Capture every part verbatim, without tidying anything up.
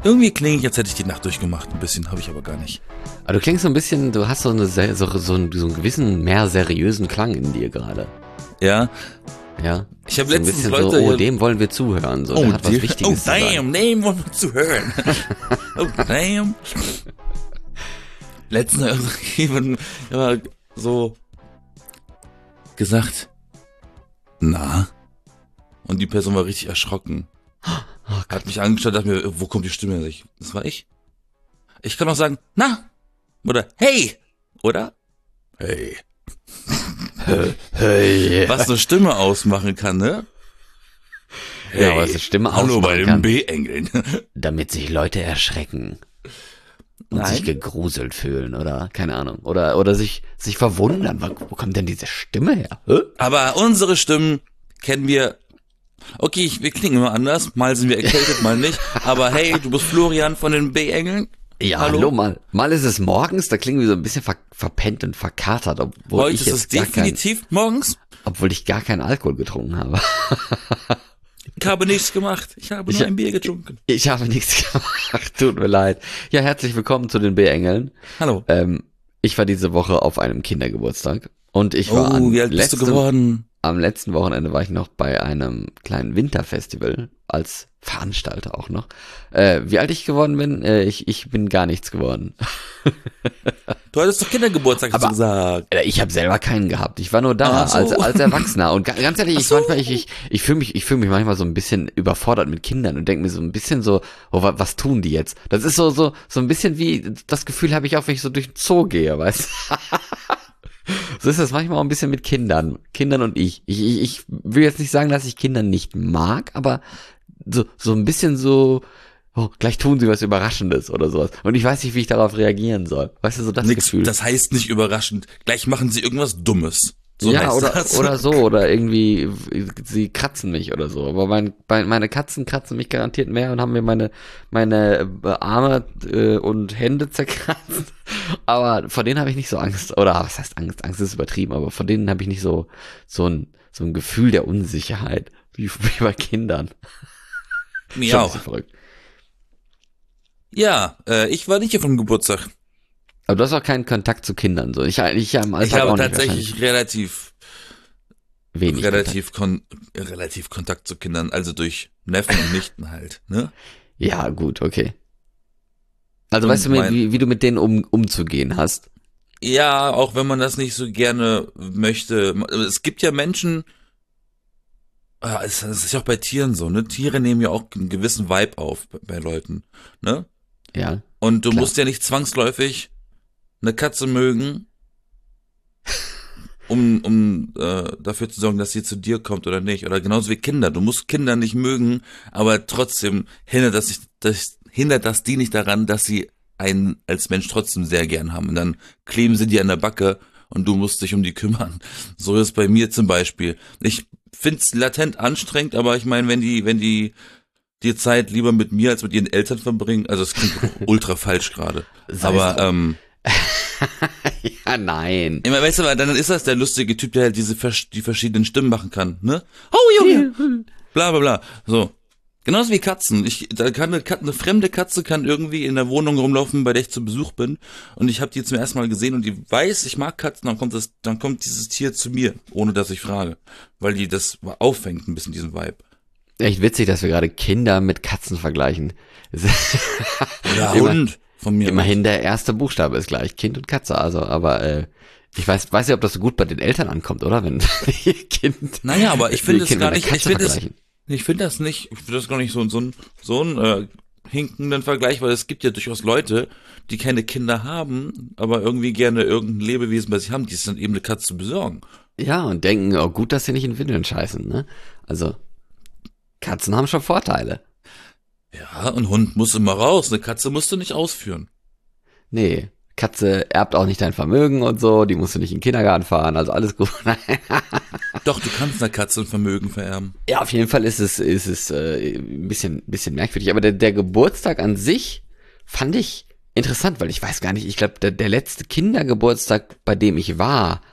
Irgendwie klinge ich, als hätte ich die Nacht durchgemacht. Ein bisschen, habe ich aber gar nicht. Aber du klingst so ein bisschen, du hast so, eine, so, so, einen, so einen gewissen, mehr seriösen Klang in dir gerade. Ja. Ja. Ich habe so letztens ein bisschen Leute... so, oh, hier, dem wollen wir zuhören. So, oh, der hat was die, Wichtiges oh, zu sagen. damn, dem wollen wir zuhören. Oh, damn. Letztens hat jemand ja, so gesagt, na? Und die Person war richtig erschrocken. Oh, Hat mich angeschaut, dachte mir, wo kommt die Stimme her? Das war ich. Ich kann auch sagen, na? Oder hey! Oder? Hey. hey. Was eine Stimme ausmachen kann, ne? Hey. Ja, was eine Stimme Hallo bei ausmachen den kann. B-Engeln. Damit sich Leute erschrecken. Und Nein. sich gegruselt fühlen, oder? Keine Ahnung. Oder, oder sich, sich verwundern. Wo, wo kommt denn diese Stimme her? Hä? Aber unsere Stimmen kennen wir. Okay, ich, wir klingen immer anders. Mal sind wir erkältet, mal nicht. Aber hey, du bist Florian von den B-Engeln. Ja, hallo? hallo, mal. Mal ist es morgens, da klingen wir so ein bisschen ver verpennt und verkatert, obwohl Heute ich ist jetzt es gar definitiv kein, morgens. obwohl ich gar keinen Alkohol getrunken habe. Ich habe nichts gemacht. Ich habe Ich- nur ein Bier getrunken. Ich habe nichts gemacht, tut mir leid. Ja, herzlich willkommen zu den B-Engeln. Hallo. Ähm, ich war diese Woche auf einem Kindergeburtstag und ich war Oh, am wie alt bist du letzten, geworden? am letzten Wochenende war ich noch bei einem kleinen Winterfestival als Veranstalter auch noch. Äh, wie alt ich geworden bin? Äh, ich, ich bin gar nichts geworden. Du hattest doch Kindergeburtstag, hast Aber- du gesagt. Äh, Ich habe selber keinen gehabt. Ich war nur da Ach so. als, als Erwachsener. Und ga- ganz ehrlich, Ach ich so. manchmal, ich, ich, ich fühle mich, ich fühle mich manchmal so ein bisschen überfordert mit Kindern und denke mir so ein bisschen so, oh, wa, was tun die jetzt? Das ist so, so, so ein bisschen wie, das Gefühl habe ich auch, wenn ich so durch den Zoo gehe, weißt du? So ist das manchmal auch ein bisschen mit Kindern. Kindern und ich. Ich, ich. ich will jetzt nicht sagen, dass ich Kinder nicht mag, aber so, so ein bisschen so, oh, gleich tun sie was Überraschendes oder sowas. Und ich weiß nicht, wie ich darauf reagieren soll. Weißt du, so das Nix, Gefühl. das heißt nicht überraschend. Gleich machen sie irgendwas Dummes. So ja, heißt oder, das. oder so, oder irgendwie, sie kratzen mich oder so. Aber mein, mein, meine Katzen kratzen mich garantiert mehr und haben mir meine, meine äh, Arme äh, und Hände zerkratzt. Aber vor denen habe ich nicht so Angst. Oder was heißt Angst? Angst ist übertrieben, aber vor denen habe ich nicht so, so ein, so ein Gefühl der Unsicherheit. Wie, wie bei Kindern. Schon Mir ein auch. bisschen verrückt. Ja, äh, ich war nicht hier vom Geburtstag. Aber du hast auch keinen Kontakt zu Kindern, so. Ich, ich ja im Alltag Ich habe auch nicht, tatsächlich relativ, wahrscheinlich wenig. relativ, kon relativ Kontakt zu Kindern, also durch Neffen und Nichten halt, ne? Kontakt. Ja, gut, okay. Also Und weißt du, mein- wie, wie du mit denen um, umzugehen hast? Ja, auch wenn man das nicht so gerne möchte. Es gibt ja Menschen, ah, es es ist ja auch bei Tieren so, ne? Tiere nehmen ja auch einen gewissen Vibe auf bei, bei Leuten, ne? Ja. Und du Klar. musst ja nicht zwangsläufig eine Katze mögen, um, um äh, dafür zu sorgen, dass sie zu dir kommt oder nicht. Oder genauso wie Kinder. Du musst Kinder nicht mögen, aber trotzdem hindert das, nicht, das, hindert das die nicht daran, dass sie einen als Mensch trotzdem sehr gern haben. Und dann kleben sie dir an der Backe und du musst dich um die kümmern. So ist es bei mir zum Beispiel. Ich find's latent anstrengend, aber ich meine, wenn die, wenn die die Zeit lieber mit mir als mit ihren Eltern verbringen, also es klingt ultra falsch gerade. Sei Aber es drum. ähm, Ja, nein. immer, weißt du, dann ist das der lustige Typ, der halt diese vers- die verschiedenen Stimmen machen kann, ne? Oh Junge, bla bla bla. So. Genauso wie Katzen. Ich, da kann eine, Katze, eine fremde Katze kann irgendwie in der Wohnung rumlaufen, bei der ich zu Besuch bin. Und ich habe die zum ersten Mal gesehen und die weiß, ich mag Katzen, dann kommt das, dann kommt dieses Tier zu mir, ohne dass ich frage. Weil die das auffängt, ein bisschen diesen Vibe. Echt witzig, dass wir gerade Kinder mit Katzen vergleichen. Ja, Immer- Hund von mir. Immerhin der erste Buchstabe ist gleich, Kind und Katze. Also, aber äh, ich weiß, weiß nicht, ob das so gut bei den Eltern ankommt, oder? Wenn ihr Kind. Naja, aber ich ihr finde es Kind gar mit einer nicht, ich Katze finde es, vergleichen. ich finde das nicht, ich finde das gar nicht so, so ein, so ein äh, hinkenden Vergleich, weil es gibt ja durchaus Leute, die keine Kinder haben, aber irgendwie gerne irgendein Lebewesen bei sich haben, die es dann eben eine Katze besorgen. Ja, und denken, oh gut, dass sie nicht in Windeln scheißen, ne? Also, Katzen haben schon Vorteile. Ja, ein Hund muss immer raus, eine Katze musst du nicht ausführen. Nee, Katze erbt auch nicht dein Vermögen und so, die musst du nicht in den Kindergarten fahren, also alles gut. Doch, du kannst einer Katze ein Vermögen vererben. Ja, auf jeden Fall ist es, ist es äh, ein bisschen, bisschen merkwürdig. Aber der, der Geburtstag an sich fand ich interessant, weil ich weiß gar nicht, ich glaube, der, der letzte Kindergeburtstag, bei dem ich war,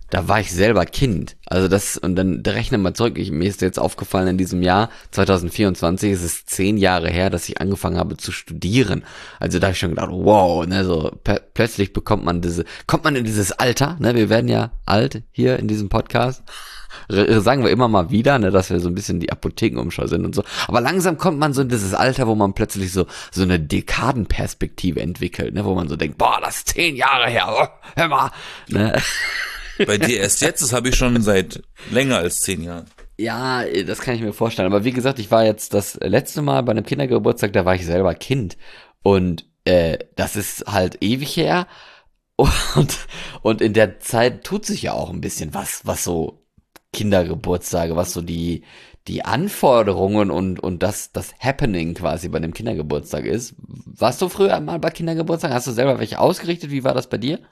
da war ich selber Kind. Also das, und dann rechne mal zurück. Ich, mir ist jetzt aufgefallen, in diesem Jahr, zwanzig vierundzwanzig, ist es zehn Jahre her, dass ich angefangen habe zu studieren. Also da habe ich schon gedacht, wow, ne, so p- plötzlich bekommt man diese, kommt man in dieses Alter, ne, wir werden ja alt hier in diesem Podcast. R- sagen wir immer mal wieder, ne, dass wir so ein bisschen die Apothekenumschau sind und so. Aber langsam kommt man so in dieses Alter, wo man plötzlich so so eine Dekadenperspektive entwickelt, ne, wo man so denkt, boah, das ist zehn Jahre her, oh, hör mal, ne. Bei dir erst jetzt, das habe ich schon seit länger als zehn Jahren. Ja, das kann ich mir vorstellen. Aber wie gesagt, ich war jetzt das letzte Mal bei einem Kindergeburtstag, da war ich selber Kind. Und äh, das ist halt ewig her. Und, und in der Zeit tut sich ja auch ein bisschen was, was so Kindergeburtstage, was so die, die Anforderungen und, und das, das Happening quasi bei einem Kindergeburtstag ist. Warst du früher mal bei Kindergeburtstagen? Hast du selber welche ausgerichtet? Wie war das bei dir?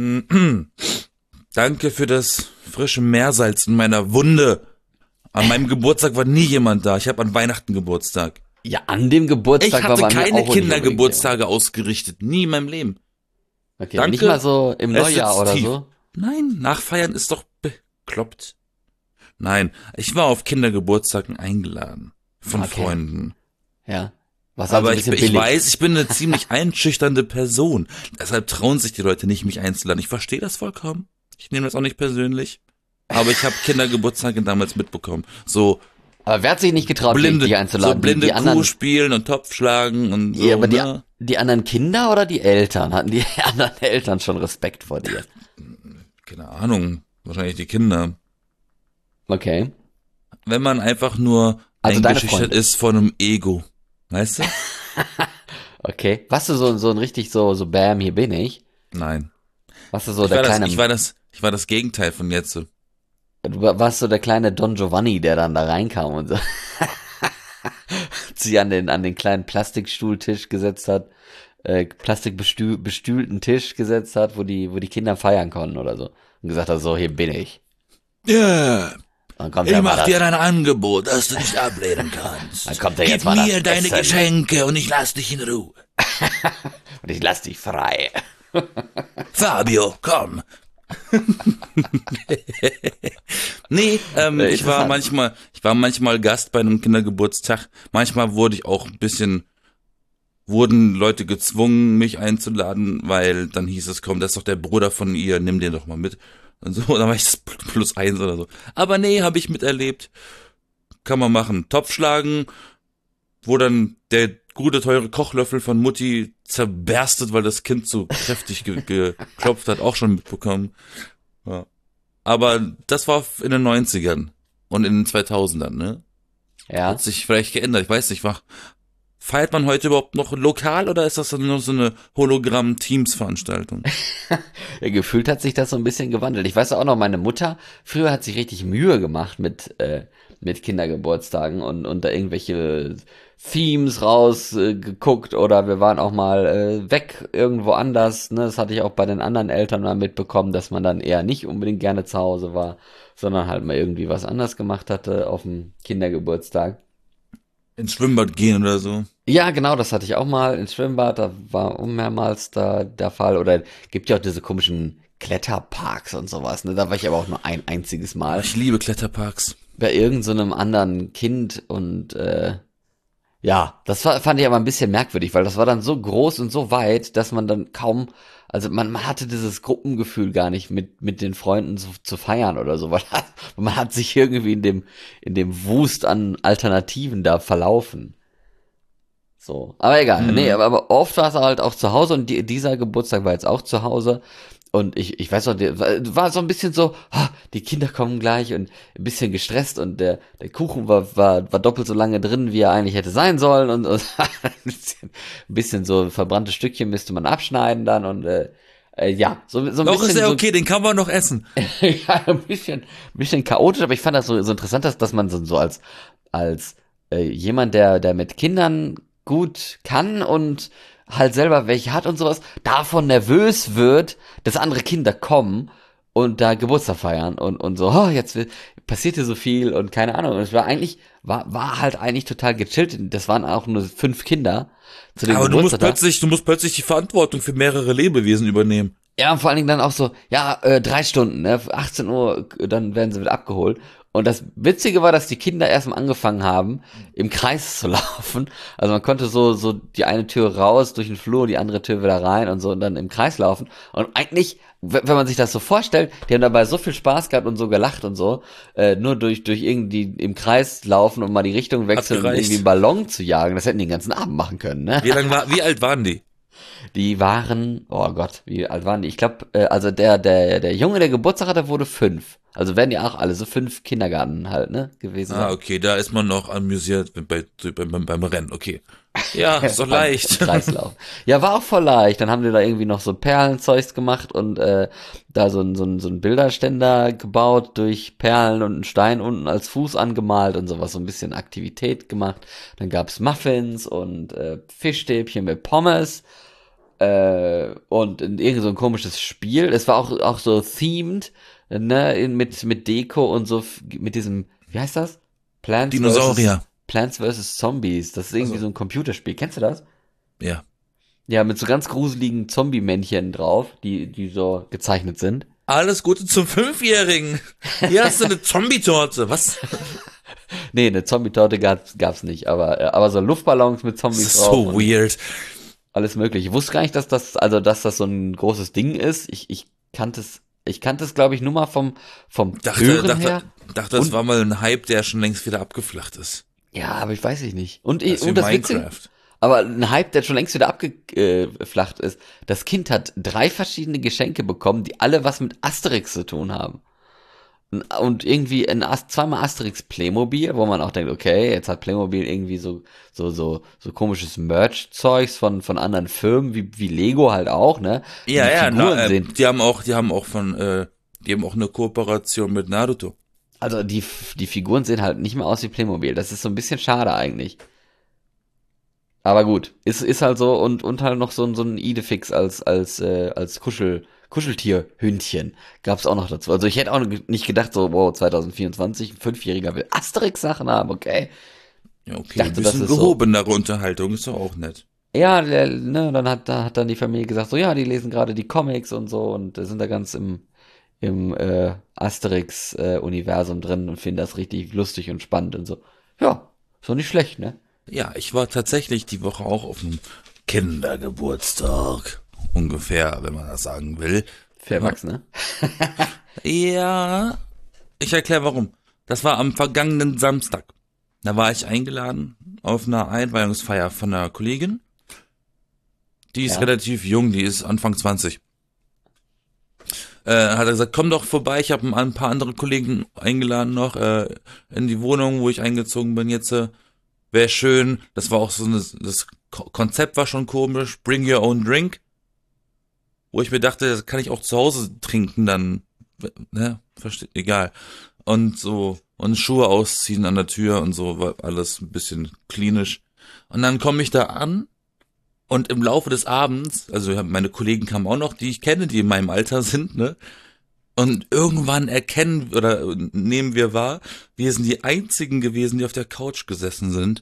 Danke für das frische Meersalz in meiner Wunde. An meinem Geburtstag war nie jemand da. Ich habe an Weihnachten Geburtstag. Ja, an dem Geburtstag Ich war hatte bei mir keine auch Kindergeburtstage ausgerichtet. Nie in meinem Leben. Okay, Danke. nicht mal so im Es Neujahr sitzt oder tief. so? Nein, nachfeiern ist doch bekloppt. Nein, ich war auf Kindergeburtstagen eingeladen. Von Okay. Freunden. Ja. Was halt so Aber ein ich, bisschen ich billig. weiß, ich bin eine ziemlich einschüchternde Person. Deshalb trauen sich die Leute nicht, mich einzuladen. Ich verstehe das vollkommen. Ich nehme das auch nicht persönlich. Aber ich habe Kindergeburtstage damals mitbekommen. So Aber wer hat sich nicht getraut, blinde, dich einzuladen? so blinde die, die Kuh anderen, spielen und Topf schlagen und so. ja, aber die, ne? die anderen Kinder oder die Eltern? Hatten die anderen Eltern schon Respekt vor dir? Keine Ahnung. Wahrscheinlich die Kinder. Okay. Wenn man einfach nur Also deine eingeschüchtert Freunde. ist von einem Ego. Weißt du? Okay. Warst du so, so ein richtig so, so Bam, hier bin ich? Nein. Warst du so Ich der war, das, kleine, ich, war das, ich war das Gegenteil von jetzt. du war- warst so der kleine Don Giovanni, der dann da reinkam und so sich an den, an den kleinen Plastikstuhltisch gesetzt hat, äh, plastikbestühlten Tisch gesetzt hat, wo die, wo die Kinder feiern konnten oder so. Und gesagt hat, so, hier bin ich. Ja, Dann kommt ich der mal mach das- dir ein Angebot, das du nicht ablehnen kannst. Dann kommt er Gib jetzt mal das mir deine Essen. Geschenke und ich lass dich in Ruhe. Und ich lass dich frei. Fabio, komm. Nee, ähm, Äh, ich war interessant. manchmal, ich war manchmal Gast bei einem Kindergeburtstag. Manchmal wurde ich auch ein bisschen, wurden Leute gezwungen, mich einzuladen, weil dann hieß es, komm, das ist doch der Bruder von ihr, nimm den doch mal mit. Und so, dann war ich das plus eins oder so. Aber nee, habe ich miterlebt. Kann man machen. Topf schlagen, wo dann der gute, teure Kochlöffel von Mutti zerberstet, weil das Kind so kräftig ge geklopft hat, auch schon mitbekommen. Ja. Aber das war in den neunzigern und in den zweitausendern, ne? Ja. Hat sich vielleicht geändert, ich weiß nicht, war, feiert man heute überhaupt noch lokal oder ist das dann nur so eine Hologramm-Teams-Veranstaltung? Ja, gefühlt hat sich das so ein bisschen gewandelt. Ich weiß auch noch, meine Mutter früher hat sich richtig Mühe gemacht mit äh, mit Kindergeburtstagen und und da irgendwelche Themes rausgeguckt äh, geguckt oder wir waren auch mal äh, weg irgendwo anders. Ne, das hatte ich auch bei den anderen Eltern mal mitbekommen, dass man dann eher nicht unbedingt gerne zu Hause war, sondern halt mal irgendwie was anders gemacht hatte auf dem Kindergeburtstag. Ins Schwimmbad gehen oder so? Ja, genau, das hatte ich auch mal ins Schwimmbad, da war mehrmals da der Fall. Oder gibt ja auch diese komischen Kletterparks und sowas, ne? Da war ich aber auch nur ein einziges Mal Ich liebe Kletterparks. bei irgend so einem anderen Kind und äh, ja, das war, fand ich aber ein bisschen merkwürdig, weil das war dann so groß und so weit, dass man dann kaum, also man, man hatte dieses Gruppengefühl gar nicht mit mit den Freunden zu, zu feiern oder so, weil man hat sich irgendwie in dem in dem Wust an Alternativen da verlaufen. So, aber egal. Mhm. Nee, aber, aber oft war es halt auch zu Hause und die, dieser Geburtstag war jetzt auch zu Hause. Und ich, ich weiß noch, der war, war so ein bisschen so, ah, die Kinder kommen gleich und ein bisschen gestresst und der, der Kuchen war, war, war doppelt so lange drin, wie er eigentlich hätte sein sollen und, und ein, bisschen, ein bisschen so verbrannte Stückchen müsste man abschneiden dann und äh, äh, ja, so, so ein Doch, bisschen ist ja so, okay, den kann man noch essen. ja, ein bisschen, ein bisschen chaotisch, aber ich fand das so, so interessant, dass, dass man so, so als, als äh, jemand, der, der mit Kindern gut kann und halt selber welche hat und sowas, davon nervös wird, dass andere Kinder kommen und da Geburtstag feiern und, und so, oh, jetzt wird- passiert hier so viel und keine Ahnung. Und es war eigentlich, war, war halt eigentlich total gechillt. Das waren auch nur fünf Kinder zu dem Aber du musst Geburtstag. plötzlich, du musst plötzlich die Verantwortung für mehrere Lebewesen übernehmen. Ja, und vor allen Dingen dann auch so, ja, äh, drei Stunden, ne, achtzehn Uhr, dann werden sie wieder abgeholt. Und das Witzige war, dass die Kinder erstmal angefangen haben, im Kreis zu laufen. Also man konnte so, so die eine Tür raus durch den Flur, die andere Tür wieder rein und so und dann im Kreis laufen. Und eigentlich, w- wenn man sich das so vorstellt, die haben dabei so viel Spaß gehabt und so gelacht und so, äh, nur durch, durch irgendwie im Kreis laufen und mal die Richtung wechseln und gereicht. irgendwie einen Ballon zu jagen. Das hätten die den ganzen Abend machen können, ne? Wie lang war, wie alt waren die? Die waren, oh Gott, wie alt waren die? Ich glaube, äh, also der, der, der Junge, der Geburtstag hatte, wurde fünf. Also werden die auch alle so fünf Kindergarten halt, ne, gewesen Ah, sein. okay, da ist man noch amüsiert bei, beim, beim Rennen, okay. Ja, ist doch leicht. Im Kreislauf. Ja, war auch voll leicht. Dann haben die da irgendwie noch so Perlenzeugs gemacht und äh, da so ein, so ein, so ein Bilderständer gebaut durch Perlen und einen Stein unten als Fuß angemalt und sowas, so ein bisschen Aktivität gemacht. Dann gab's Muffins und äh, Fischstäbchen mit Pommes. Äh, und irgend so ein komisches Spiel. Es war auch, auch so themed, ne, in, mit, mit Deko und so, f- mit diesem, wie heißt das? Plants Dinosaurier. versus, Plants versus Zombies. Das ist irgendwie Also. so ein Computerspiel. Kennst du das? Ja. Ja, mit so ganz gruseligen Zombie-Männchen drauf, die, die so gezeichnet sind. Alles Gute zum Fünfjährigen. Hier hast du eine Zombie-Torte. Was? Nee, eine Zombie-Torte gab's, gab's nicht, aber, äh, aber so Luftballons mit Das Zombies ist drauf. so und weird. Alles mögliche. Ich wusste gar nicht, dass das, also, dass das so ein großes Ding ist. Ich, ich kannte es, ich kannte es, glaube ich, nur mal vom, vom Dachte, Hören her. dachte, dachte, das Und- war mal ein Hype, der schon längst wieder abgeflacht ist. Ja, aber ich weiß ich nicht. Und, Das ich, ist wie und das Witzige, Minecraft. aber ein Hype, der schon längst wieder abgeflacht ist. Das Kind hat drei verschiedene Geschenke bekommen, die alle was mit Asterix zu tun haben. Und irgendwie ein Ast zweimal Asterix Playmobil, wo man auch denkt, okay, jetzt hat Playmobil irgendwie so so so so komisches Merch-Zeugs von von anderen Firmen wie wie Lego halt auch, ne? Ja, Die ja, Figuren na, äh, sehen- die haben auch, die haben auch von, äh, die haben auch eine Kooperation mit Naruto. Also die die Figuren sehen halt nicht mehr aus wie Playmobil. Das ist so ein bisschen schade eigentlich. Aber gut, ist ist halt so und und halt noch so ein so ein Idefix als als äh, als Kuschel Kuscheltierhündchen gab's auch noch dazu. Also ich hätte auch nicht gedacht so, wow, zwanzig vierundzwanzig, ein Fünfjähriger will Asterix-Sachen haben, okay. Ja, okay, dachte, ein das bisschen ist so. gehobenere Unterhaltung ist doch auch nett. Ja, der, ne, dann hat, da hat dann die Familie gesagt, so ja, die lesen gerade die Comics und so und äh, sind da ganz im, im äh, Asterix-Universum drin und finden das richtig lustig und spannend und so. Ja, so nicht schlecht, ne? Ja, ich war tatsächlich die Woche auch auf einem Kindergeburtstag. Ungefähr, wenn man das sagen will. Für Erwachsene. Ja, ich erkläre warum. Das war am vergangenen Samstag. Da war ich eingeladen auf einer Einweihungsfeier von einer Kollegin. Die ist Ja. relativ jung, die ist Anfang zwanzig. Äh, hat er gesagt, komm doch vorbei, ich habe ein paar andere Kollegen eingeladen noch äh, in die Wohnung, wo ich eingezogen bin jetzt. Äh, Wäre schön. Das war auch so eine, das Ko- Konzept war schon komisch. Bring your own drink. Wo ich mir dachte, das kann ich auch zu Hause trinken dann. Ne, versteht, egal. Und so, und Schuhe ausziehen an der Tür und so, war alles ein bisschen klinisch. Und dann komme ich da an und im Laufe des Abends, also ja, meine Kollegen kamen auch noch, die ich kenne, die in meinem Alter sind, ne? Und irgendwann erkennen oder nehmen wir wahr, wir sind die einzigen gewesen, die auf der Couch gesessen sind.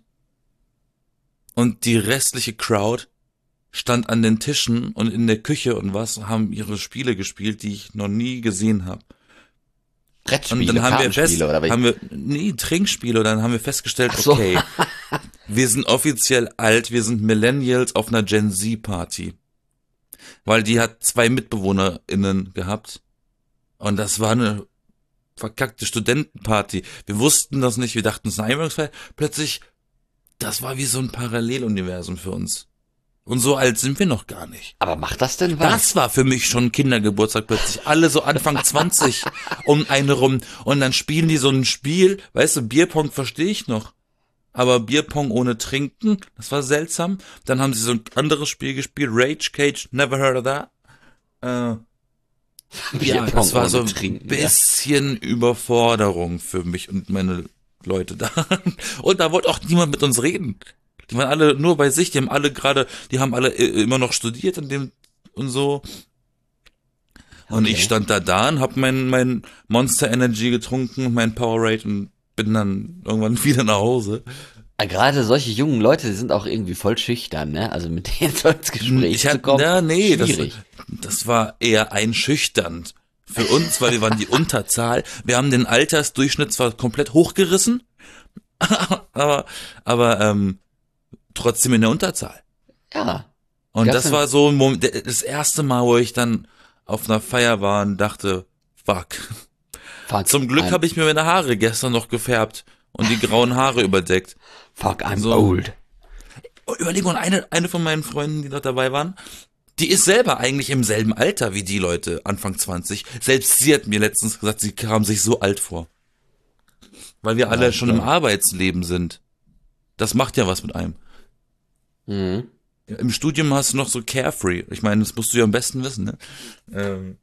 Und die restliche Crowd stand an den Tischen und in der Küche und was, haben ihre Spiele gespielt, die ich noch nie gesehen habe. Und Brettspiele, dann haben wir fest, Kartenspiele oder wie? haben wir, nee, Trinkspiele, und dann haben wir festgestellt, Ach so. okay, wir sind offiziell alt, wir sind Millennials auf einer Gen Z Party. Weil die hat zwei MitbewohnerInnen gehabt. Und das war eine verkackte Studentenparty. Wir wussten das nicht, wir dachten, es ist eine Einweihungsfeier. Plötzlich, das war wie so ein Paralleluniversum für uns. Und so alt sind wir noch gar nicht. Aber macht das denn was? Das war für mich schon Kindergeburtstag plötzlich. Alle so Anfang zwanzig um eine rum. Und dann spielen die so ein Spiel. Weißt du, Bierpong verstehe ich noch. Aber Bierpong ohne Trinken, das war seltsam. Dann haben sie so ein anderes Spiel gespielt. Rage Cage, never heard of that. Äh, ja, Bierpong das war ohne so ein Trinken, ja. bisschen Überforderung für mich und meine Leute da. Und da wollte auch niemand mit uns reden. Die waren alle nur bei sich, die haben alle gerade, die haben alle äh, immer noch studiert und dem und so. Und Okay. ich stand da da und hab mein, mein Monster Energy getrunken, mein Powerade und bin dann irgendwann wieder nach Hause. Ah, gerade solche jungen Leute, die sind auch irgendwie voll schüchtern, ne? Also mit denen so ins Gespräch Ich zu hatte, kommen. ja, nee, das, schwierig. das war eher einschüchternd für uns, weil wir waren die Unterzahl. Wir haben den Altersdurchschnitt zwar komplett hochgerissen, aber, aber ähm, trotzdem in der Unterzahl. Ja. Und Gab's das war so ein Moment, das erste Mal, wo ich dann auf einer Feier war und dachte, fuck. Fuck, Zum Glück habe ich mir meine Haare gestern noch gefärbt und die grauen Haare überdeckt. Fuck, I'm so. old. Überleg mal, eine, eine von meinen Freunden, die noch dabei waren, die ist selber eigentlich im selben Alter wie die Leute, Anfang zwanzig. Selbst sie hat mir letztens gesagt, sie kam sich so alt vor. Weil wir alle Ja, schon ja. im Arbeitsleben sind. Das macht ja was mit einem. Mhm. Ja, im Studium hast du noch so carefree. Ich meine, das musst du ja am besten wissen, ne? Ähm,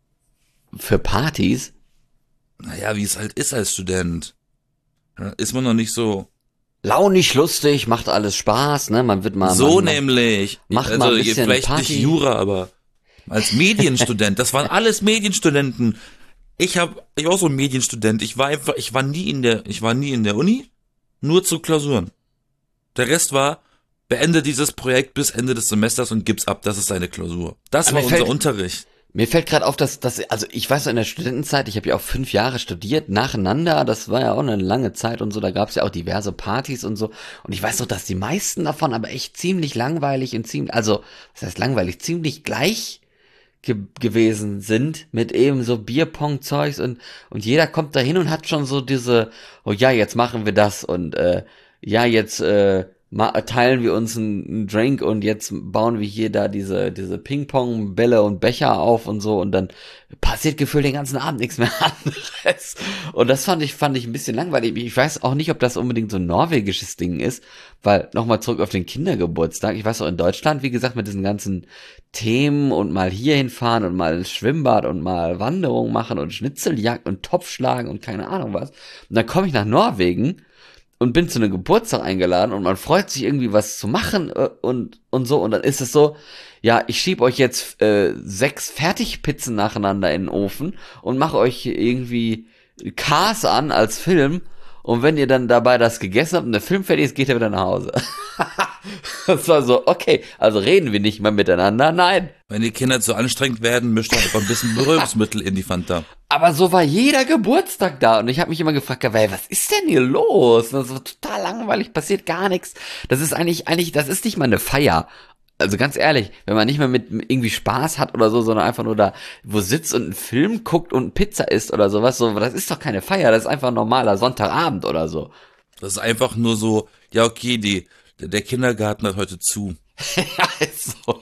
Für Partys? naja, wie es halt ist als Student. Ja, ist man noch nicht so... Launig, lustig, macht alles Spaß, ne? Man wird mal... so man, nämlich. macht also mal ein bisschen vielleicht Party. nicht Jura, aber als Medienstudent. Das waren alles Medienstudenten. Ich hab, ich war auch so ein Medienstudent. Ich war einfach, ich war nie in der, ich war nie in der Uni, nur zu Klausuren. Der Rest war, beende dieses Projekt bis Ende des Semesters und gib's ab. Das ist deine Klausur. Das Aber war mir unser fällt- Unterricht. Mir fällt gerade auf, dass, dass, also ich weiß noch in der Studentenzeit, ich habe ja auch fünf Jahre studiert, nacheinander, das war ja auch eine lange Zeit und so, da gab es ja auch diverse Partys und so. Und ich weiß noch, dass die meisten davon aber echt ziemlich langweilig und ziemlich, also, was heißt langweilig, ziemlich gleich ge gewesen sind mit eben so Bierpong-Zeugs und, und jeder kommt da hin und hat schon so diese, oh ja, jetzt machen wir das und äh, ja, jetzt äh, ma teilen wir uns einen, einen Drink und jetzt bauen wir hier da diese diese Ping-Pong-Bälle und Becher auf und so und dann passiert gefühlt den ganzen Abend nichts mehr anderes. Und das fand ich fand ich ein bisschen langweilig. Ich weiß auch nicht, ob das unbedingt so ein norwegisches Ding ist, weil nochmal zurück auf den Kindergeburtstag. Ich weiß auch in Deutschland, wie gesagt, mit diesen ganzen Themen und mal hier hinfahren und mal ins Schwimmbad und mal Wanderung machen und Schnitzeljagd und Topf schlagen und keine Ahnung was. Und dann komme ich nach Norwegen und bin zu einem Geburtstag eingeladen und man freut sich irgendwie was zu machen äh, und und so und dann ist es so, ja, ich schieb euch jetzt äh, sechs Fertigpizzen nacheinander in den Ofen und mache euch irgendwie Cars an als Film und wenn ihr dann dabei das gegessen habt und der Film fertig ist, geht ihr wieder nach Hause. Das war so, okay, also reden wir nicht mehr miteinander, nein. Wenn die Kinder zu anstrengend werden, mischt doch einfach ein bisschen Beruhigungsmittel in die Fanta. Aber so war jeder Geburtstag da und ich habe mich immer gefragt, ey, was ist denn hier los? Das ist total langweilig, passiert gar nichts. Das ist eigentlich, eigentlich, das ist nicht mal eine Feier. Also ganz ehrlich, wenn man nicht mehr mit irgendwie Spaß hat oder so, sondern einfach nur da wo sitzt und einen Film guckt und Pizza isst oder sowas, so, das ist doch keine Feier, das ist einfach ein normaler Sonntagabend oder so. Das ist einfach nur so, ja okay, die, der Kindergarten hat heute zu. Ja, ist so.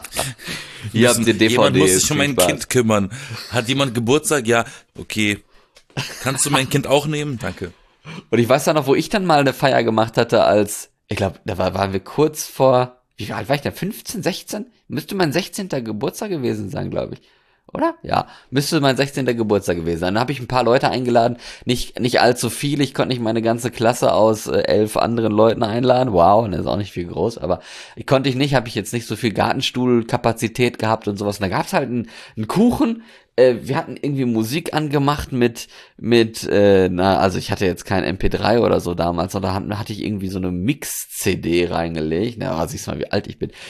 Hier habt ihr D V Ds. Jemand muss sich um viel mein Spaß. Kind kümmern. Hat jemand Geburtstag? Ja, okay. Kannst du mein Kind auch nehmen? Danke. Und ich weiß ja noch, wo ich dann mal eine Feier gemacht hatte als, ich glaube, da war, waren wir kurz vor, wie alt war ich da? fünfzehn, sechzehn? Müsste mein sechzehnter Geburtstag gewesen sein, glaube ich. Oder? Ja, müsste mein sechzehnter Geburtstag gewesen sein. Da habe ich ein paar Leute eingeladen, nicht nicht allzu viel. Ich konnte nicht meine ganze Klasse aus äh, elf anderen Leuten einladen. Wow, das ist auch nicht viel groß, aber ich konnte ich nicht, habe ich jetzt nicht so viel Gartenstuhlkapazität gehabt und sowas. Und da gab's halt einen, einen Kuchen. Äh, wir hatten irgendwie Musik angemacht mit mit äh, na, also ich hatte jetzt kein M P drei oder so damals, sondern hatte ich irgendwie so eine Mix-C D reingelegt. Na, siehst du mal, wie alt ich bin.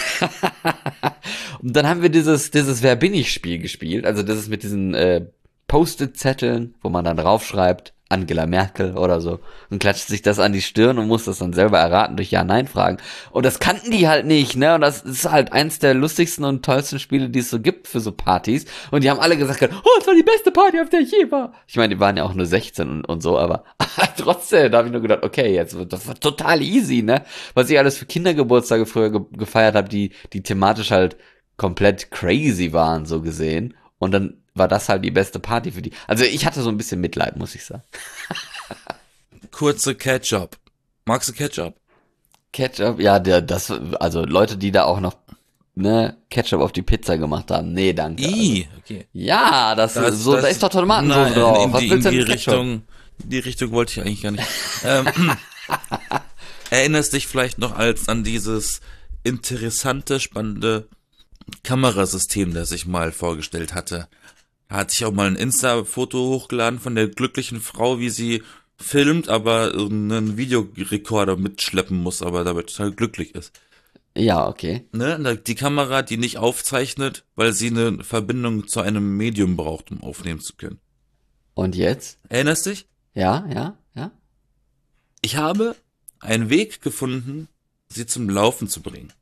Und dann haben wir dieses, dieses Wer bin ich Spiel gespielt, also das ist mit diesen äh, Post-it-Zetteln, wo man dann draufschreibt, Angela Merkel oder so, und klatscht sich das an die Stirn und muss das dann selber erraten durch Ja-Nein-Fragen. Und das kannten die halt nicht, ne? Und das ist halt eins der lustigsten und tollsten Spiele, die es so gibt für so Partys. Und die haben alle gesagt, oh, das war die beste Party, auf der ich je war. Ich meine, die waren ja auch nur sechzehn und, und so, aber trotzdem, da habe ich nur gedacht, okay, jetzt wird das war total easy, ne? Was ich alles für Kindergeburtstage früher ge gefeiert habe, die, die thematisch halt komplett crazy waren, so gesehen. Und dann war das halt die beste Party für die. Also ich hatte so ein bisschen Mitleid, muss ich sagen. Kurze Ketchup. Magst du Ketchup? Ketchup, ja, der, das, also Leute, die da auch noch, ne, Ketchup auf die Pizza gemacht haben. Nee, danke. I, Also. okay. Ja, das, Das- ist so, das- da ist doch Tomatensauce Nein, drauf. in Was die, willst du in denn die mit Ketchup? Richtung, in die Richtung wollte ich eigentlich gar nicht. ähm, erinnerst dich vielleicht noch als an dieses interessante, spannende Kamerasystem, das ich mal vorgestellt hatte. Da hatte ich auch mal ein Insta-Foto hochgeladen von der glücklichen Frau, wie sie filmt, aber einen Videorekorder mitschleppen muss, aber dabei total glücklich ist. Ja, okay. Ne? Die Kamera, die nicht aufzeichnet, weil sie eine Verbindung zu einem Medium braucht, um aufnehmen zu können. Und jetzt? Erinnerst dich? Ja, ja, ja. Ich habe einen Weg gefunden, sie zum Laufen zu bringen.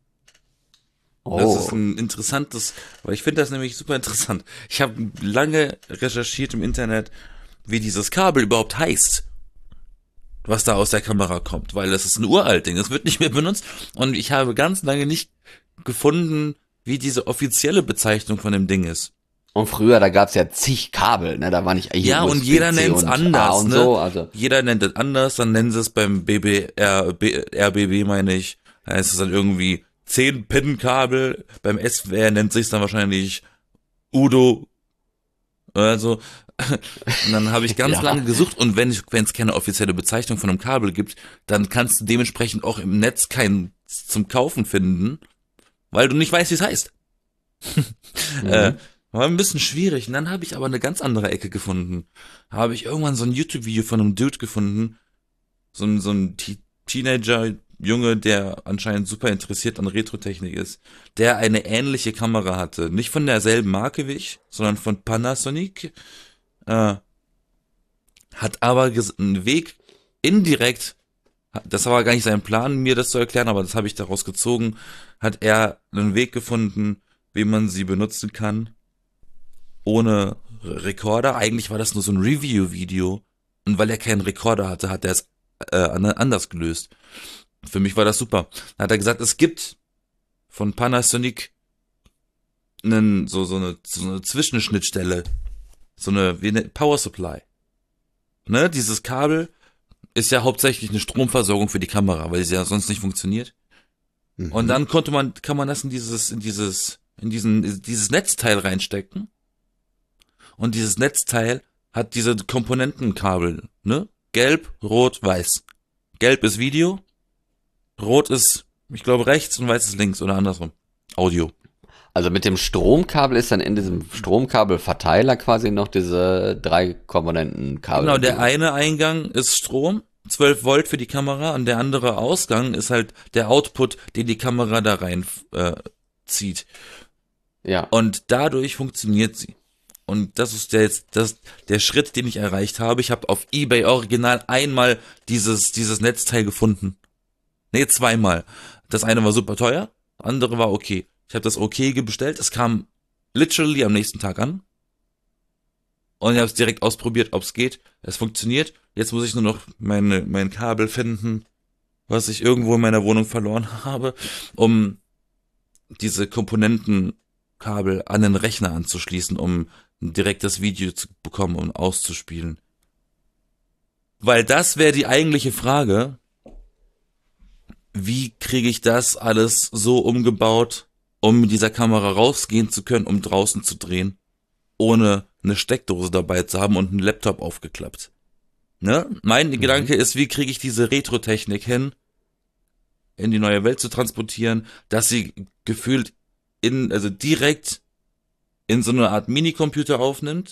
Das ist Oh. ein interessantes, weil ich finde das nämlich super interessant. Ich habe lange recherchiert im Internet, wie dieses Kabel überhaupt heißt, was da aus der Kamera kommt, weil das ist ein uralt Ding, das wird nicht mehr benutzt und ich habe ganz lange nicht gefunden, wie diese offizielle Bezeichnung von dem Ding ist. Und früher, da gab's ja zig Kabel, ne? Da war nicht hier Ja, und jeder U S B-C nennt's und A anders, und ne? so, also. Jeder nennt es anders, dann nennen sie es beim B B R, B, R B B, meine ich, da heißt es dann irgendwie zehn Pin Kabel, beim S W R nennt sich's dann wahrscheinlich Udo, also, und dann habe ich ganz Ja. lange gesucht und wenn ich, wenn es keine offizielle Bezeichnung von einem Kabel gibt, dann kannst du dementsprechend auch im Netz keinen zum Kaufen finden, weil du nicht weißt, wie es heißt. Mhm. Äh, war ein bisschen schwierig. Und dann habe ich aber eine ganz andere Ecke gefunden. Habe ich irgendwann so ein YouTube-Video von einem Dude gefunden, so ein, so ein T- Teenager, Junge, der anscheinend super interessiert an Retrotechnik ist, der eine ähnliche Kamera hatte. Nicht von derselben Marke wie ich, sondern von Panasonic. Äh, hat aber ges- einen Weg indirekt, das war gar nicht sein Plan, mir das zu erklären, aber das habe ich daraus gezogen, hat er einen Weg gefunden, wie man sie benutzen kann, ohne Rekorder. Eigentlich war das nur so ein Review-Video und weil er keinen Rekorder hatte, hat er es äh, anders gelöst. Für mich war das super. Dann hat er gesagt, es gibt von Panasonic einen, so, so, eine, so eine Zwischenschnittstelle, so eine, wie eine Power Supply. Ne, dieses Kabel ist ja hauptsächlich eine Stromversorgung für die Kamera, weil sie ja sonst nicht funktioniert. Mhm. Und dann konnte man, kann man das in dieses, in dieses, in diesen, dieses Netzteil reinstecken. Und dieses Netzteil hat diese Komponentenkabel, ne? Gelb, Rot, Weiß. Gelb ist Video, Rot ist, ich glaube, rechts und Weiß ist links oder andersrum. Audio. Also mit dem Stromkabel ist dann in diesem Stromkabelverteiler quasi noch diese drei Komponentenkabel. Genau, der eine Eingang ist Strom, zwölf Volt für die Kamera, und der andere Ausgang ist halt der Output, den die Kamera da rein äh, zieht. Ja. Und dadurch funktioniert sie. Und das ist der jetzt das der Schritt, den ich erreicht habe. Ich habe auf eBay original einmal dieses dieses Netzteil gefunden. Nee, zweimal. Das eine war super teuer, andere war okay. Ich habe das okay bestellt. Es kam literally am nächsten Tag an. Und ich habe es direkt ausprobiert, ob es geht. Es funktioniert. Jetzt muss ich nur noch meine mein Kabel finden, was ich irgendwo in meiner Wohnung verloren habe, um diese Komponentenkabel an den Rechner anzuschließen, um ein direktes Video zu bekommen und auszuspielen. Weil das wäre die eigentliche Frage, wie kriege ich das alles so umgebaut, um mit dieser Kamera rausgehen zu können, um draußen zu drehen, ohne eine Steckdose dabei zu haben und einen Laptop aufgeklappt. Ne? Mein mhm. Gedanke ist, wie kriege ich diese Retro-Technik hin, in die neue Welt zu transportieren, dass sie gefühlt in, also direkt in so eine Art Minicomputer aufnimmt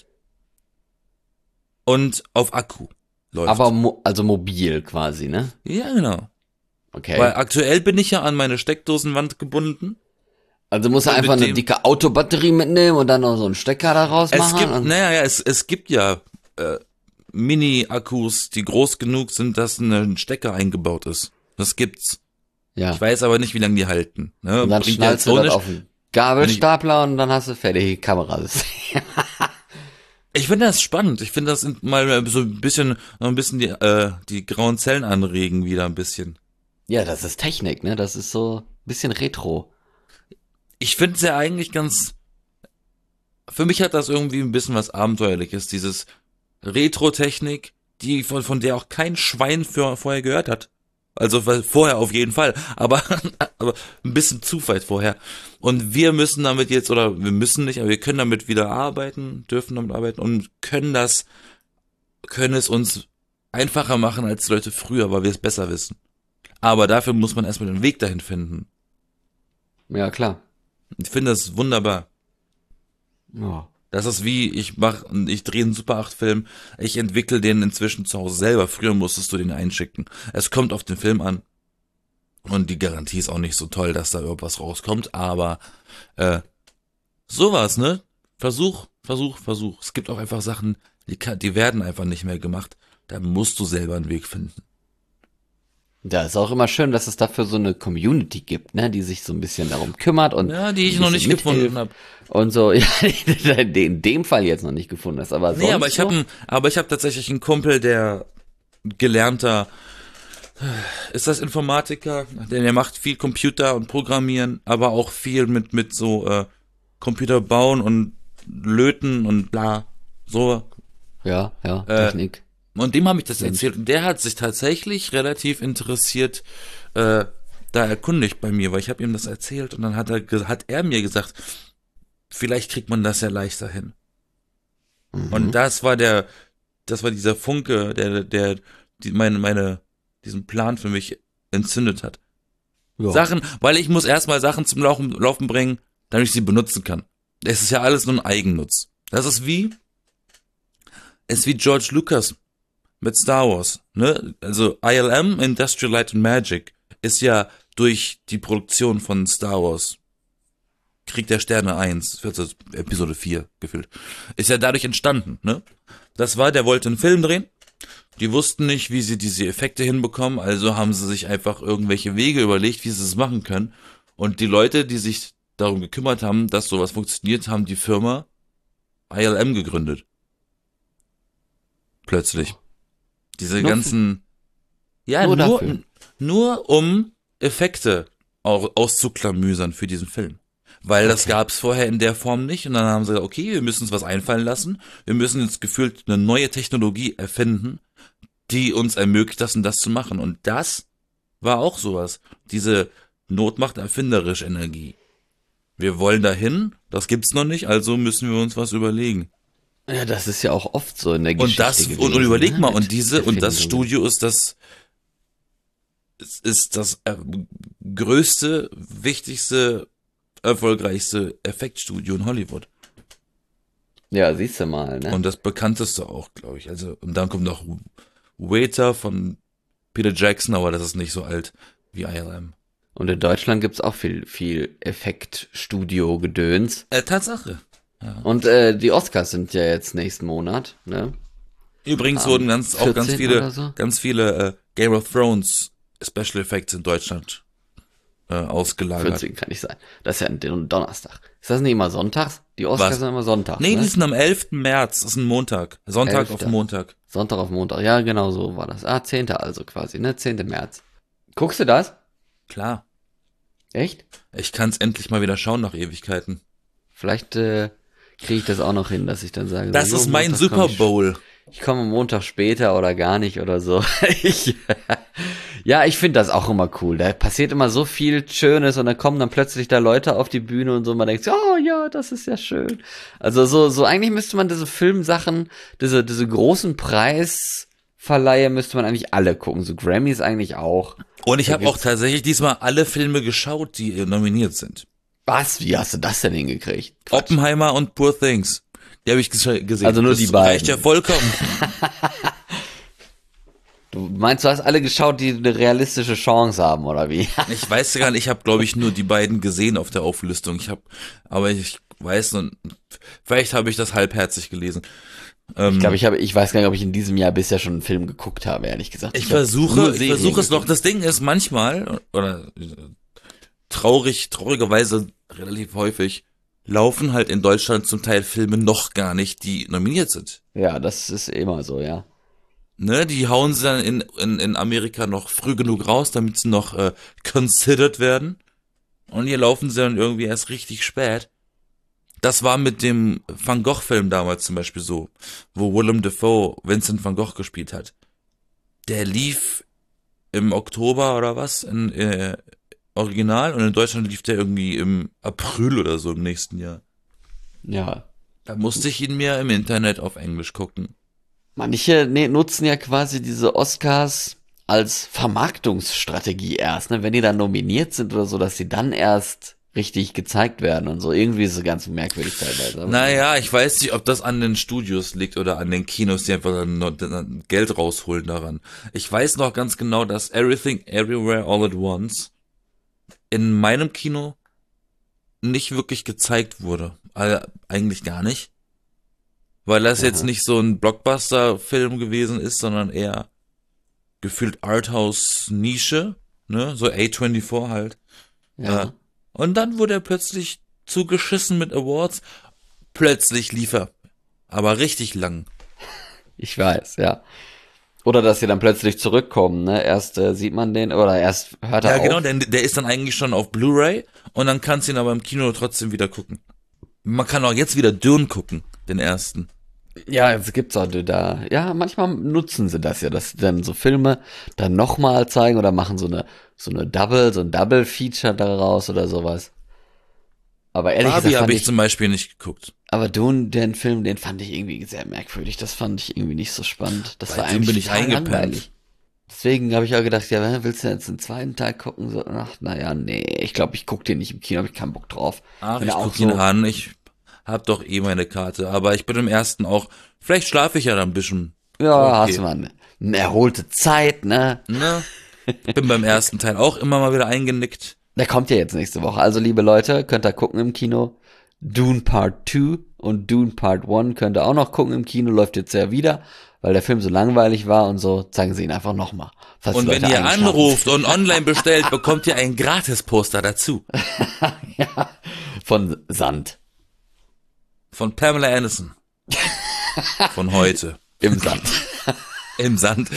und auf Akku läuft. Aber mo also mobil quasi, ne? Ja, genau. Okay. Weil aktuell bin ich ja an meine Steckdosenwand gebunden. Also muss er einfach eine dicke Autobatterie mitnehmen und dann noch so einen Stecker daraus es machen? Gibt, naja, ja, es, es gibt ja äh, Mini-Akkus, die groß genug sind, dass ein Stecker eingebaut ist. Das gibt's. Ja. Ich weiß aber nicht, wie lange die halten. Ne? Und dann Bringt schnallst ja du auch das nicht. auf den Gabelstapler und dann hast du fertige Kameras. Ich finde das spannend. Ich finde das mal so ein bisschen, noch ein bisschen die, äh, die grauen Zellen anregen wieder ein bisschen. Ja, das ist Technik, ne? Das ist so ein bisschen Retro. Ich finde es ja eigentlich ganz, für mich hat das irgendwie ein bisschen was Abenteuerliches, dieses Retro-Technik, die von, von der auch kein Schwein für, vorher gehört hat. Also weil vorher auf jeden Fall, aber, aber ein bisschen zu weit vorher. Und wir müssen damit jetzt, oder wir müssen nicht, aber wir können damit wieder arbeiten, dürfen damit arbeiten und können das, können es uns einfacher machen als die Leute früher, weil wir es besser wissen. Aber dafür muss man erstmal den Weg dahin finden. Ja, klar. Ich finde das wunderbar. Ja. Das ist wie, ich mach, ich drehe einen Super acht Film, ich entwickle den inzwischen zu Hause selber. Früher musstest du den einschicken. Es kommt auf den Film an. Und die Garantie ist auch nicht so toll, dass da irgendwas rauskommt, aber äh, sowas, ne? Versuch, Versuch, Versuch. Es gibt auch einfach Sachen, die, kann, die werden einfach nicht mehr gemacht. Da musst du selber einen Weg finden. Ja, ist auch immer schön, dass es dafür so eine Community gibt, ne, die sich so ein bisschen darum kümmert und Ja, die ich ein noch nicht bisschen mithilft gefunden habe. und so. Ja, in dem Fall jetzt noch nicht gefunden hast, aber sonst Nee, aber ich so? habe aber ich habe tatsächlich einen Kumpel, der gelernter ist das Informatiker, denn er macht viel Computer und Programmieren, aber auch viel mit mit so äh, Computer bauen und löten und bla so. Ja, ja, Äh, Technik. Und dem habe ich das Mensch. erzählt und der hat sich tatsächlich relativ interessiert äh, da erkundigt bei mir, weil ich habe ihm das erzählt und dann hat er ge- hat er mir gesagt, vielleicht kriegt man das ja leichter hin. Mhm. Und das war der, das war dieser Funke, der der die meine meine diesen Plan für mich entzündet hat. Ja. Sachen, weil ich muss erstmal Sachen zum Laufen, Laufen bringen, damit ich sie benutzen kann. Es ist ja alles nur ein Eigennutz. Das ist wie, es ist wie George Lucas mit Star Wars, ne? Also I L M, Industrial Light and Magic, ist ja durch die Produktion von Star Wars, Krieg der Sterne eins, also Episode vier gefühlt, ist ja dadurch entstanden, ne? Das war, der wollte einen Film drehen, die wussten nicht, wie sie diese Effekte hinbekommen, also haben sie sich einfach irgendwelche Wege überlegt, wie sie es machen können. Und die Leute, die sich darum gekümmert haben, dass sowas funktioniert, haben die Firma I L M gegründet. Plötzlich. Diese Nur ganzen, ja, nur nur, dafür. nur um Effekte au- auszuklamüsern für diesen Film. Weil das Okay. gab's vorher in der Form nicht und dann haben sie gesagt, okay, wir müssen uns was einfallen lassen, wir müssen jetzt gefühlt eine neue Technologie erfinden, die uns ermöglicht, das und das zu machen. Und das war auch sowas. Diese Not macht erfinderisch Energie. Wir wollen dahin, das gibt's noch nicht, also müssen wir uns was überlegen. Ja, das ist ja auch oft so in der Geschichte Und das, gewesen, und, und überleg ne? mal, Mit und diese, und das Erfindungen. Studio ist das, es ist das äh, größte, wichtigste, erfolgreichste Effektstudio in Hollywood. Ja, siehst du mal, ne? Und das bekannteste auch, glaube ich. Also, und dann kommt noch Waiter von Peter Jackson, aber das ist nicht so alt wie I L M. Und in Deutschland gibt's auch viel, viel Effektstudio-Gedöns. Äh, Tatsache. Und äh, die Oscars sind ja jetzt nächsten Monat, ne? Übrigens Am wurden ganz, auch ganz vierzehnten oder viele, so? ganz viele äh, Game of Thrones Special Effects in Deutschland äh, ausgelagert. vierzehn kann nicht sein. Das ist ja ein Don- Donnerstag. Ist das nicht immer sonntags? Die Oscars Was? sind immer Sonntag, Nee, ne? die sind am elften März, das ist ein Montag. Sonntag elfter auf Montag. Sonntag auf Montag. Ja, genau so war das. Ah, zehnter also quasi, ne? zehnten März. Guckst du das? Klar. Echt? Ich kann's endlich mal wieder schauen nach Ewigkeiten. Vielleicht äh, kriege ich das auch noch hin, dass ich dann sage, Das so, ist jo, mein Montag komm Super ich- Bowl. Ich komme am Montag später oder gar nicht oder so. ich, ja, ich finde das auch immer cool. Da passiert immer so viel Schönes und dann kommen dann plötzlich da Leute auf die Bühne und so. Man denkt, so, oh ja, das ist ja schön. Also so, so eigentlich müsste man diese Filmsachen, diese, diese großen Preisverleihe müsste man eigentlich alle gucken. So Grammys eigentlich auch. Und ich Da habe auch gibt's- tatsächlich diesmal alle Filme geschaut, die äh, nominiert sind. Was? Wie hast du das denn hingekriegt? Quatsch. Oppenheimer und Poor Things. Die habe ich ges- gesehen. Also nur das die beiden. reicht ja vollkommen. Du meinst, du hast alle geschaut, die eine realistische Chance haben, oder wie? Ich weiß gar nicht, ich habe glaube ich nur die beiden gesehen auf der Auflistung. Ich habe, aber ich weiß noch, vielleicht habe ich das halbherzig gelesen. Ähm, Ich glaube, ich habe, ich weiß gar nicht, ob ich in diesem Jahr bisher schon einen Film geguckt habe, ehrlich gesagt. Ich hab versuche, nur ich Serien versuche es noch. geguckt. Das Ding ist manchmal, oder äh, traurig, traurigerweise relativ häufig, laufen halt in Deutschland zum Teil Filme noch gar nicht, die nominiert sind. Ja, das ist immer so, ja. Ne, die hauen sie dann in, in, in Amerika noch früh genug raus, damit sie noch äh, considered werden. Und hier laufen sie dann irgendwie erst richtig spät. Das war mit dem Van Gogh-Film damals zum Beispiel so, wo Willem Dafoe Vincent van Gogh gespielt hat. Der lief im Oktober oder was, in äh, Original, und in Deutschland lief der irgendwie im April oder so im nächsten Jahr. Ja. Da musste ich ihn mir im Internet auf Englisch gucken. Manche ne, nutzen ja quasi diese Oscars als Vermarktungsstrategie erst, ne? Wenn die dann nominiert sind oder so, dass sie dann erst richtig gezeigt werden und so. Irgendwie ist es ganz merkwürdig teilweise. aber- Naja, ich weiß nicht, ob das an den Studios liegt oder an den Kinos, die einfach dann noch- dann Geld rausholen daran. Ich weiß noch ganz genau, dass Everything Everywhere All at Once in meinem Kino nicht wirklich gezeigt wurde. Also eigentlich gar nicht. Weil das Aha. jetzt nicht so ein Blockbuster-Film gewesen ist, sondern eher gefühlt Arthouse-Nische, ne, so A vierundzwanzig halt. Ja. Äh, und dann wurde er plötzlich zugeschissen mit Awards. Plötzlich lief er. Aber richtig lang. Ich weiß, ja. Oder dass sie dann plötzlich zurückkommen, ne? Erst äh, sieht man den, oder erst hört er Ja, auf. genau, der, der ist dann eigentlich schon auf Blu-ray und dann kannst du ihn aber im Kino trotzdem wieder gucken. Man kann auch jetzt wieder Dune gucken, den ersten. Ja, jetzt gibt's auch da, ja, manchmal nutzen sie das ja, dass sie dann so Filme dann nochmal zeigen oder machen so eine, so eine Double, so ein Double-Feature daraus oder sowas. Aber ehrlich Barbie gesagt habe fand ich ich, zum Beispiel nicht geguckt. aber Dune, den Film, den fand ich irgendwie sehr merkwürdig. Das fand ich irgendwie nicht so spannend. Das Bei war Dune eigentlich bin ich total eingepennt. langweilig. Deswegen habe ich auch gedacht, ja, willst du jetzt den zweiten Teil gucken? So, ach, naja, nee, ich glaube, ich guck den nicht im Kino, habe ich keinen Bock drauf. Ach, Wenn ich er auch guck ihn so- an, ich hab doch eh meine Karte, aber ich bin im ersten auch, vielleicht schlafe ich ja dann ein bisschen. Ja, Okay. hast du mal eine, eine erholte Zeit, ne? Ne? Bin beim ersten Teil auch immer mal wieder eingenickt. Der kommt ja jetzt nächste Woche. Also, liebe Leute, könnt ihr gucken im Kino. Dune Part zwei und Dune Part eins könnt ihr auch noch gucken im Kino. Läuft jetzt ja wieder, weil der Film so langweilig war und so. Zeigen sie ihn einfach nochmal. Und wenn ihr anruft und online bestellt, bekommt ihr ein Gratis-Poster dazu. Ja, von Sand. Von Pamela Anderson. Von heute. Im Sand. Im Sand.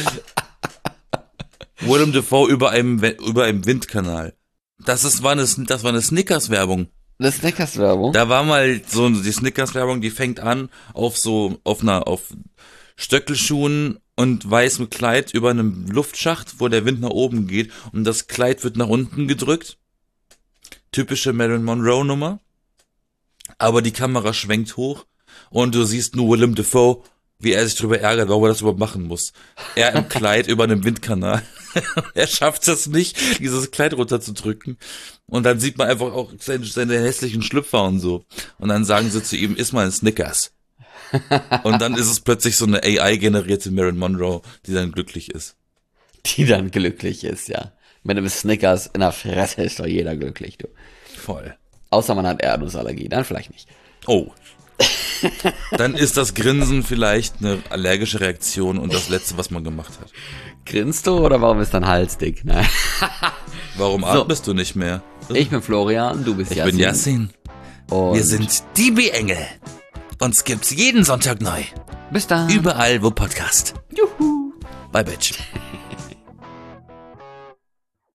Willem Dafoe über einem, über einem Windkanal. Das ist, war eine, das war eine Snickers-Werbung. Das ist Snickers-Werbung. Da war mal so die Snickers-Werbung, die fängt an auf so, auf einer, auf Stöckelschuhen und weißem Kleid über einem Luftschacht, wo der Wind nach oben geht und das Kleid wird nach unten gedrückt. Typische Marilyn Monroe Nummer. Aber die Kamera schwenkt hoch und du siehst nur Willem Dafoe, wie er sich darüber ärgert, warum er das überhaupt machen muss. Er im Kleid über einem Windkanal. Er schafft es nicht, dieses Kleid runterzudrücken. Und dann sieht man einfach auch seine, seine hässlichen Schlüpfer und so. Und dann sagen sie zu ihm, iss mal ein Snickers. Und dann ist es plötzlich so eine A I-generierte Marilyn Monroe, die dann glücklich ist. Die dann glücklich ist, ja. Mit einem Snickers in der Fresse ist doch jeder glücklich, du. Voll. Außer man hat Erdnussallergie, dann vielleicht nicht. Oh. Dann ist das Grinsen vielleicht eine allergische Reaktion und das Letzte, was man gemacht hat. Grinst du oder warum ist dein Hals dick? Nein. Warum So. atmest du nicht mehr? Ich bin Florian, du bist Ich Yassin. bin Yassin. Und Wir sind die B-Engel. Uns gibt's jeden Sonntag neu. bis dann. Überall, wo Podcast. Juhu. Bye, Bitch.